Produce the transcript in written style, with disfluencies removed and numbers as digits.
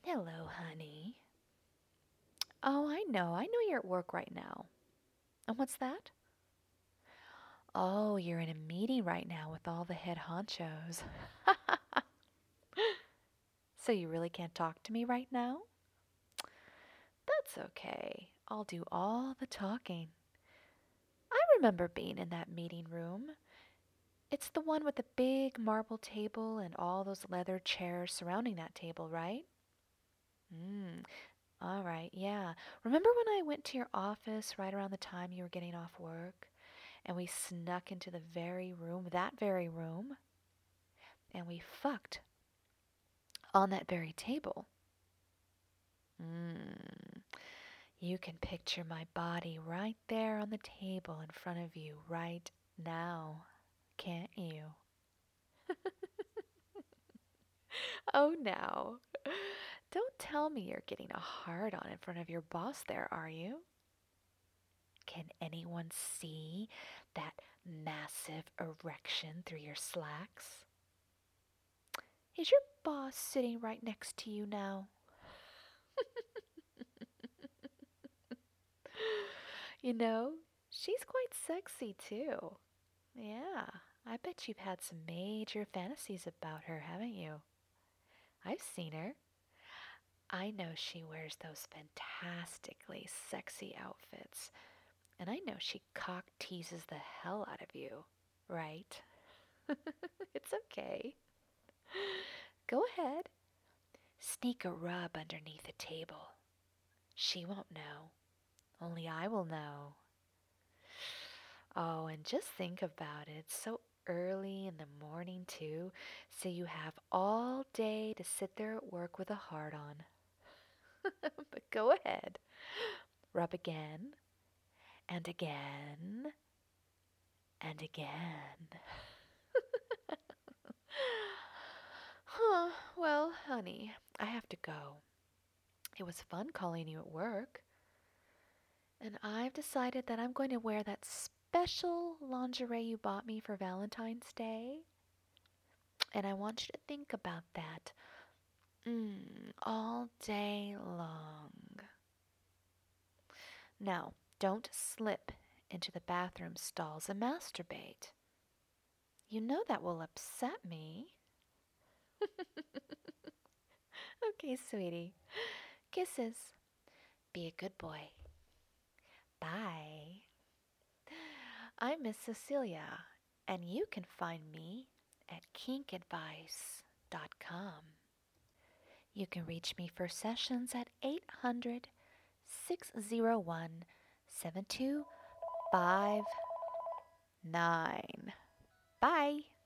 Hello, honey. Oh, I know. I know you're at work right now. And what's that? Oh, you're in a meeting right now with all the head honchos. So you really can't talk to me right now? That's okay. I'll do all the talking. I remember being in that meeting room. It's the one with the big marble table and all those leather chairs surrounding that table, right? Hmm. All right, yeah. Remember when I went to your office right around the time you were getting off work? And we snuck into the very room, that very room, and we fucked on that very table. Mm. You can picture my body right there on the table in front of you right now, can't you? Oh, now. Don't tell me you're getting a hard on in front of your boss there, are you? Can anyone see that massive erection through your slacks? Is your boss sitting right next to you now? You know, she's quite sexy too. Yeah, I bet you've had some major fantasies about her, haven't you? I've seen her. I know she wears those fantastically sexy outfits, and I know she cock teases the hell out of you, right? It's okay. Go ahead. Sneak a rub underneath the table. She won't know. Only I will know. Oh, and just think about it. It's so early in the morning, too, so you have all day to sit there at work with a heart on. But go ahead. Rub again, and again, and again. Huh, well, honey, I have to go. It was fun calling you at work. And I've decided that I'm going to wear that special lingerie you bought me for Valentine's Day. And I want you to think about that all day long. Now, don't slip into the bathroom stalls and masturbate. You know that will upset me. Okay, sweetie. Kisses. Be a good boy. Bye. I'm Miss Cecilia, and you can find me at kinkadvice.com. You can reach me for sessions at 800 601 7259. Bye.